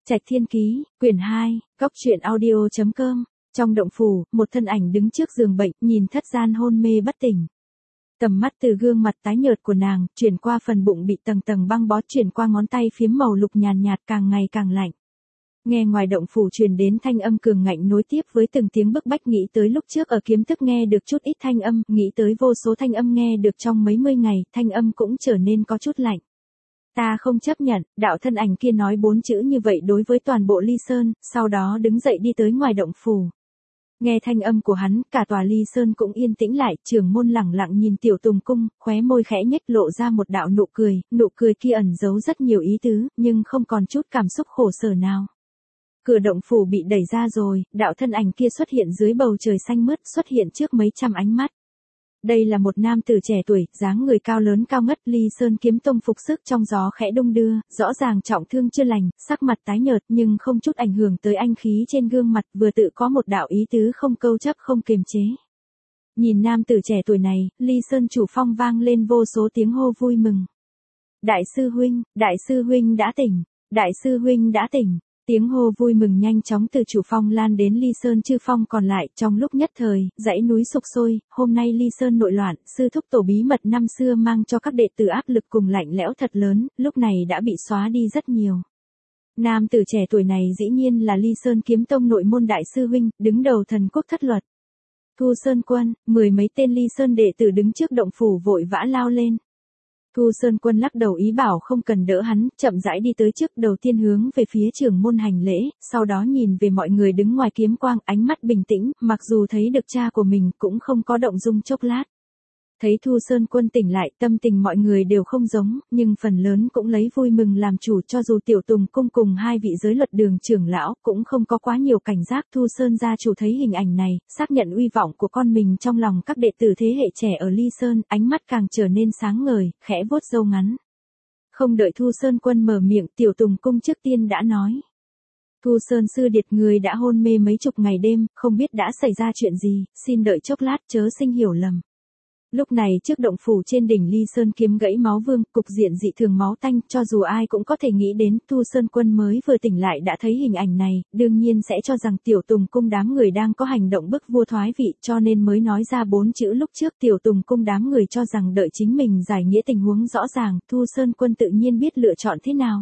Trạch Thiên Ký, quyển 2, góc truyện audio.com. Trong động phủ, một thân ảnh đứng trước giường bệnh, nhìn thất gian hôn mê bất tỉnh. Tầm mắt từ gương mặt tái nhợt của nàng, chuyển qua phần bụng bị tầng tầng băng bó, chuyển qua ngón tay phím màu lục nhàn nhạt càng ngày càng lạnh. Nghe ngoài động phủ truyền đến thanh âm cường ngạnh nối tiếp với từng tiếng bức bách, nghĩ tới lúc trước ở kiếm tức nghe được chút ít thanh âm, nghĩ tới vô số thanh âm nghe được trong mấy mươi ngày, thanh âm cũng trở nên có chút lạnh. Ta không chấp nhận, đạo thân ảnh kia nói 4 chữ như vậy đối với toàn bộ Ly Sơn, sau đó đứng dậy đi tới ngoài động phủ. Nghe thanh âm của hắn, cả tòa Ly Sơn cũng yên tĩnh lại, trưởng môn lẳng lặng nhìn Tiểu Tùng Cung, khóe môi khẽ nhếch lộ ra một đạo nụ cười kia ẩn giấu rất nhiều ý tứ, nhưng không còn chút cảm xúc khổ sở nào. Cửa động phủ bị đẩy ra rồi, đạo thân ảnh kia xuất hiện dưới bầu trời xanh mướt, xuất hiện trước mấy trăm ánh mắt. Đây là một nam tử trẻ tuổi, dáng người cao lớn cao ngất, Ly Sơn kiếm tông phục sức trong gió khẽ đung đưa, rõ ràng trọng thương chưa lành, sắc mặt tái nhợt nhưng không chút ảnh hưởng tới anh khí trên gương mặt, vừa tự có một đạo ý tứ không câu chấp không kiềm chế. Nhìn nam tử trẻ tuổi này, Ly Sơn chủ phong vang lên vô số tiếng hô vui mừng. Đại sư huynh đã tỉnh, đại sư huynh đã tỉnh. Tiếng hô vui mừng nhanh chóng từ chủ phong lan đến Ly Sơn chư phong còn lại, trong lúc nhất thời, dãy núi sục sôi, hôm nay Ly Sơn nội loạn, sư thúc tổ bí mật năm xưa mang cho các đệ tử áp lực cùng lạnh lẽo thật lớn, lúc này đã bị xóa đi rất nhiều. Nam tử trẻ tuổi này dĩ nhiên là Ly Sơn kiếm tông nội môn đại sư huynh, đứng đầu thần quốc thất luật. Thu Sơn Quân, 10 mấy tên Ly Sơn đệ tử đứng trước động phủ vội vã lao lên. Thu Sơn Quân lắc đầu ý bảo không cần đỡ hắn, chậm rãi đi tới trước, đầu tiên hướng về phía trưởng môn hành lễ, sau đó nhìn về mọi người đứng ngoài kiếm quang, ánh mắt bình tĩnh, mặc dù thấy được cha của mình cũng không có động dung chốc lát. Thấy Thu Sơn Quân tỉnh lại, tâm tình mọi người đều không giống, nhưng phần lớn cũng lấy vui mừng làm chủ, cho dù Tiểu Tùng Cung cùng hai vị giới luật đường trưởng lão cũng không có quá nhiều cảnh giác. Thu Sơn gia chủ thấy hình ảnh này, xác nhận uy vọng của con mình trong lòng các đệ tử thế hệ trẻ ở Ly Sơn, ánh mắt càng trở nên sáng ngời, khẽ vuốt râu ngắn. Không đợi Thu Sơn Quân mở miệng, Tiểu Tùng Cung trước tiên đã nói. Thu Sơn sư điệt, người đã hôn mê mấy chục ngày đêm, không biết đã xảy ra chuyện gì, xin đợi chốc lát chớ sinh hiểu lầm. Lúc này trước động phủ trên đỉnh Ly Sơn kiếm gãy máu vương, cục diện dị thường máu tanh, cho dù ai cũng có thể nghĩ đến Thu Sơn Quân mới vừa tỉnh lại đã thấy hình ảnh này, đương nhiên sẽ cho rằng Tiểu Tùng Cung đám người đang có hành động bức vua thoái vị, cho nên mới nói ra 4 chữ lúc trước. Tiểu Tùng Cung đám người cho rằng đợi chính mình giải nghĩa tình huống rõ ràng, Thu Sơn Quân tự nhiên biết lựa chọn thế nào.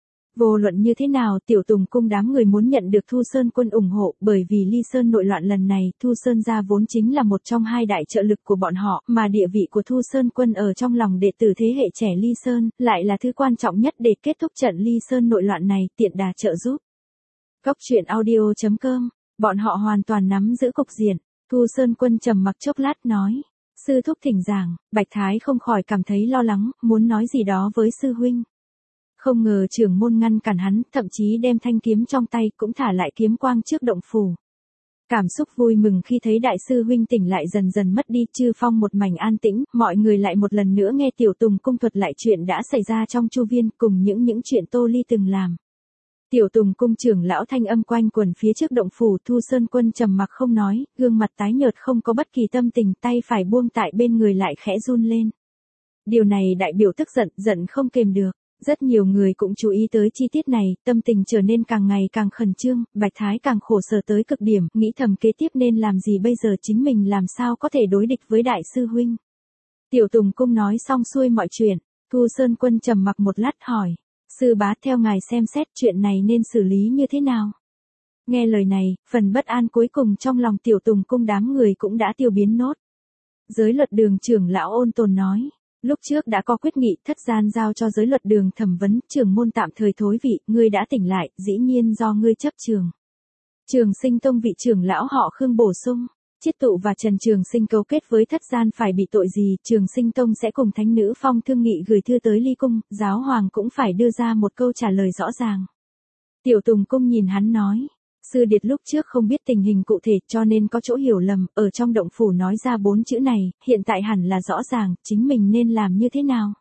Vô luận như thế nào, Tiểu Tùng Cung đám người muốn nhận được Thu Sơn Quân ủng hộ, bởi vì Ly Sơn nội loạn lần này, Thu Sơn gia vốn chính là một trong hai đại trợ lực của bọn họ, mà địa vị của Thu Sơn Quân ở trong lòng đệ tử thế hệ trẻ Ly Sơn, lại là thứ quan trọng nhất để kết thúc trận Ly Sơn nội loạn này, tiện đà trợ giúp. Góc truyện audio.com, bọn họ hoàn toàn nắm giữ cục diện. Thu Sơn Quân trầm mặc chốc lát nói, sư thúc thỉnh giảng. Bạch Thái không khỏi cảm thấy lo lắng, muốn nói gì đó với sư huynh. Không ngờ trưởng môn ngăn cản hắn, thậm chí đem thanh kiếm trong tay cũng thả lại kiếm quang trước động phủ. Cảm xúc vui mừng khi thấy đại sư huynh tỉnh lại dần dần mất đi, chư phong một mảnh an tĩnh, mọi người lại một lần nữa nghe Tiểu Tùng Cung thuật lại chuyện đã xảy ra trong chu viên, cùng những chuyện Tô Ly từng làm. Tiểu Tùng Cung trưởng lão thanh âm quanh quẩn phía trước động phủ. Thu Sơn Quân trầm mặc không nói, gương mặt tái nhợt không có bất kỳ tâm tình, tay phải buông tại bên người lại khẽ run lên. Điều này đại biểu tức giận không kềm được. Rất nhiều người cũng chú ý tới chi tiết này, tâm tình trở nên càng ngày càng khẩn trương, Bạch Thái càng khổ sở tới cực điểm, nghĩ thầm kế tiếp nên làm gì bây giờ, chính mình làm sao có thể đối địch với đại sư huynh. Tiểu Tùng Cung nói xong xuôi mọi chuyện, Thu Sơn Quân trầm mặc một lát hỏi, sư bá theo ngài xem xét chuyện này nên xử lý như thế nào. Nghe lời này, phần bất an cuối cùng trong lòng Tiểu Tùng Cung đám người cũng đã tiêu biến nốt. Giới luật đường trưởng lão ôn tồn nói. Lúc trước đã có quyết nghị, thất gian giao cho giới luật đường thẩm vấn, trưởng môn tạm thời thối vị, ngươi đã tỉnh lại, dĩ nhiên do ngươi chấp trường. Trường Sinh Tông vị trưởng lão họ Khương bổ sung, Chiết Tụ và Trần Trường Sinh cấu kết với thất gian phải bị tội gì, Trường Sinh Tông sẽ cùng thánh nữ Phong thương nghị gửi thư tới Ly Cung, giáo hoàng cũng phải đưa ra một câu trả lời rõ ràng. Tiểu Tùng Cung nhìn hắn nói. Sư điệt lúc trước không biết tình hình cụ thể cho nên có chỗ hiểu lầm, ở trong động phủ nói ra 4 chữ này, hiện tại hẳn là rõ ràng, chính mình nên làm như thế nào.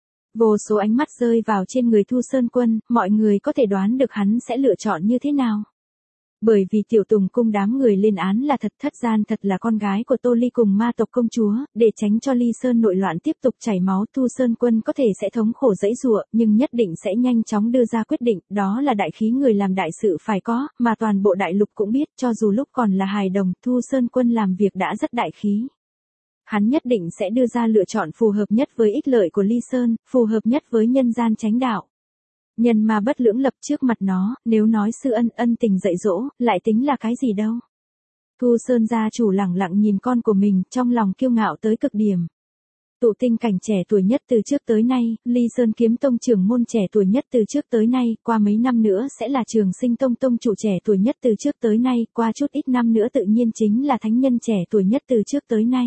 Vô số ánh mắt rơi vào trên người Thu Sơn Quân, mọi người có thể đoán được hắn sẽ lựa chọn như thế nào. Bởi vì Tiểu Tùng cung đám người lên án là thật, Thất Gian thật là con gái của Tô Ly cùng ma tộc công chúa, để tránh cho Ly Sơn nội loạn tiếp tục chảy máu, Thu Sơn Quân có thể sẽ thống khổ dẫy dụa, nhưng nhất định sẽ nhanh chóng đưa ra quyết định, đó là đại khí người làm đại sự phải có, mà toàn bộ đại lục cũng biết, cho dù lúc còn là hài đồng, Thu Sơn Quân làm việc đã rất đại khí. Hắn nhất định sẽ đưa ra lựa chọn phù hợp nhất với ích lợi của Ly Sơn, phù hợp nhất với nhân gian chánh đạo. Nhân ma bất lưỡng lập trước mặt nó, nếu nói sư ân tình dạy dỗ, lại tính là cái gì đâu. Thu Sơn gia chủ lẳng lặng nhìn con của mình, trong lòng kiêu ngạo tới cực điểm. Tụ tinh cảnh trẻ tuổi nhất từ trước tới nay, Ly Sơn kiếm tông trưởng môn trẻ tuổi nhất từ trước tới nay, qua mấy năm nữa sẽ là Trường Sinh tông tông chủ trẻ tuổi nhất từ trước tới nay, qua chút ít năm nữa tự nhiên chính là thánh nhân trẻ tuổi nhất từ trước tới nay.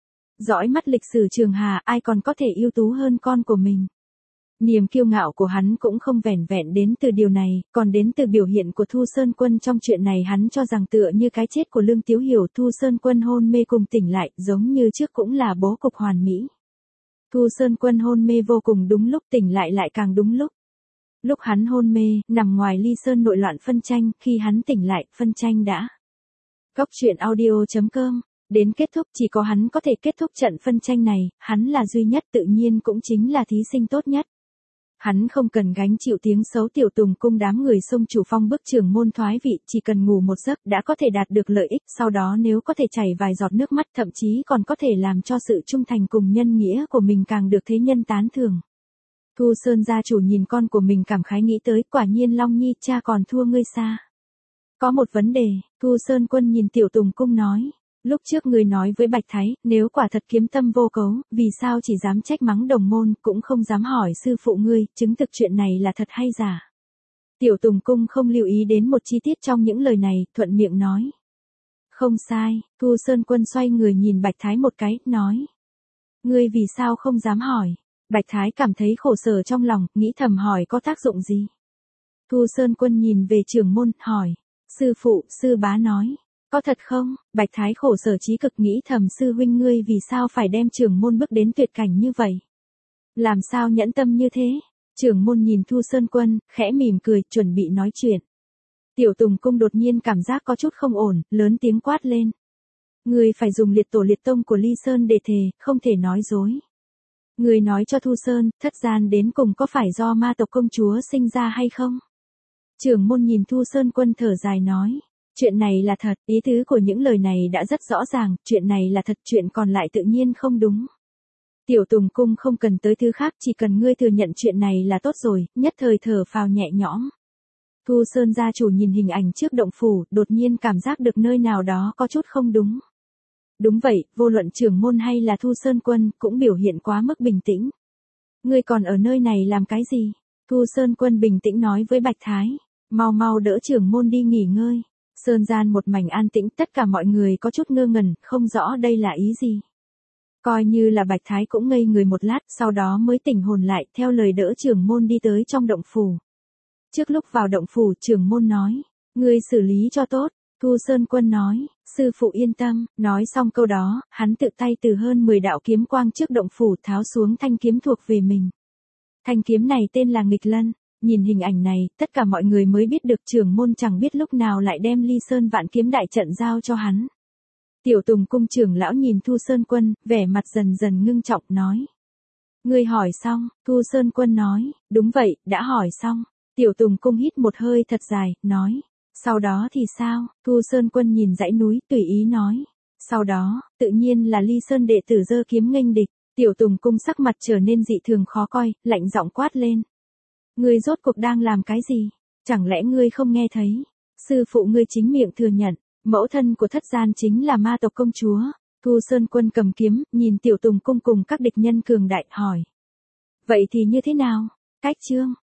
Dõi mắt lịch sử trường hà, ai còn có thể ưu tú hơn con của mình. Niềm kiêu ngạo của hắn cũng không vẻn vẹn đến từ điều này, còn đến từ biểu hiện của Thu Sơn Quân trong chuyện này. Hắn cho rằng tựa như cái chết của Lương Tiếu Hiểu, Thu Sơn Quân hôn mê cùng tỉnh lại, giống như trước cũng là bố cục hoàn mỹ. Thu Sơn Quân hôn mê vô cùng đúng lúc, tỉnh lại lại càng đúng lúc. Lúc hắn hôn mê, nằm ngoài Ly Sơn nội loạn phân tranh, khi hắn tỉnh lại, phân tranh đã. Góc truyện audio.com. Đến kết thúc, chỉ có hắn có thể kết thúc trận phân tranh này, hắn là duy nhất, tự nhiên cũng chính là thí sinh tốt nhất. Hắn không cần gánh chịu tiếng xấu Tiểu Tùng cung đám người xông chủ phong bức trưởng môn thoái vị, chỉ cần ngủ một giấc đã có thể đạt được lợi ích, sau đó nếu có thể chảy vài giọt nước mắt, thậm chí còn có thể làm cho sự trung thành cùng nhân nghĩa của mình càng được thế nhân tán thưởng. Thu Sơn gia chủ nhìn con của mình cảm khái nghĩ tới, quả nhiên Long Nhi cha còn thua ngươi xa. Có một vấn đề, Thu Sơn Quân nhìn Tiểu Tùng cung nói. Lúc trước ngươi nói với Bạch Thái, nếu quả thật kiếm tâm vô cấu, vì sao chỉ dám trách mắng đồng môn, cũng không dám hỏi sư phụ ngươi, chứng thực chuyện này là thật hay giả. Tiểu Tùng cung không lưu ý đến một chi tiết trong những lời này, thuận miệng nói. Không sai, Thu Sơn Quân xoay người nhìn Bạch Thái một cái, nói. Ngươi vì sao không dám hỏi? Bạch Thái cảm thấy khổ sở trong lòng, nghĩ thầm hỏi có tác dụng gì? Thu Sơn Quân nhìn về trưởng môn, hỏi. Sư phụ, sư bá nói. Có thật không? Bạch Thái khổ sở chí cực nghĩ thầm sư huynh ngươi vì sao phải đem trưởng môn bước đến tuyệt cảnh như vậy? Làm sao nhẫn tâm như thế? Trưởng môn nhìn Thu Sơn Quân, khẽ mỉm cười, chuẩn bị nói chuyện. Tiểu Tùng cung đột nhiên cảm giác có chút không ổn, lớn tiếng quát lên. Ngươi phải dùng liệt tổ liệt tông của Ly Sơn để thề, không thể nói dối. Ngươi nói cho Thu Sơn, Thất Gian đến cùng có phải do ma tộc công chúa sinh ra hay không? Trưởng môn nhìn Thu Sơn Quân thở dài nói. Chuyện này là thật, ý tứ của những lời này đã rất rõ ràng, chuyện này là thật, chuyện còn lại tự nhiên không đúng. Tiểu Tùng cung không cần tới thứ khác, chỉ cần ngươi thừa nhận chuyện này là tốt rồi, nhất thời thở phào nhẹ nhõm. Thu Sơn gia chủ nhìn hình ảnh trước động phủ, đột nhiên cảm giác được nơi nào đó có chút không đúng. Đúng vậy, vô luận trưởng môn hay là Thu Sơn Quân, cũng biểu hiện quá mức bình tĩnh. Ngươi còn ở nơi này làm cái gì? Thu Sơn Quân bình tĩnh nói với Bạch Thái, mau mau đỡ trưởng môn đi nghỉ ngơi. Sơn gian một mảnh an tĩnh, tất cả mọi người có chút ngơ ngẩn, không rõ đây là ý gì. Coi như là Bạch Thái cũng ngây người một lát, sau đó mới tỉnh hồn lại, theo lời đỡ trưởng môn đi tới trong động phủ. Trước lúc vào động phủ, trưởng môn nói, ngươi xử lý cho tốt. Thu Sơn Quân nói, sư phụ yên tâm. Nói xong câu đó, hắn tự tay từ hơn 10 đạo kiếm quang trước động phủ tháo xuống thanh kiếm thuộc về mình. Thanh kiếm này tên là Nghịch Lân. Nhìn hình ảnh này, tất cả mọi người mới biết được trưởng môn chẳng biết lúc nào lại đem Ly Sơn Vạn Kiếm đại trận giao cho hắn. Tiểu Tùng cung trưởng lão nhìn Thu Sơn Quân, vẻ mặt dần dần ngưng trọng, nói. Ngươi hỏi xong, Thu Sơn Quân nói, đúng vậy, đã hỏi xong. Tiểu Tùng cung hít một hơi thật dài, nói. Sau đó thì sao? Thu Sơn Quân nhìn dãy núi, tùy ý nói. Sau đó, tự nhiên là Ly Sơn đệ tử giơ kiếm nghênh địch. Tiểu Tùng cung sắc mặt trở nên dị thường khó coi, lạnh giọng quát lên. Ngươi rốt cuộc đang làm cái gì? Chẳng lẽ ngươi không nghe thấy? Sư phụ ngươi chính miệng thừa nhận, mẫu thân của Thất Gian chính là ma tộc công chúa. Thu Sơn Quân cầm kiếm, nhìn Tiểu Tùng cung cùng các địch nhân cường đại, hỏi. Vậy thì như thế nào? Cách chương.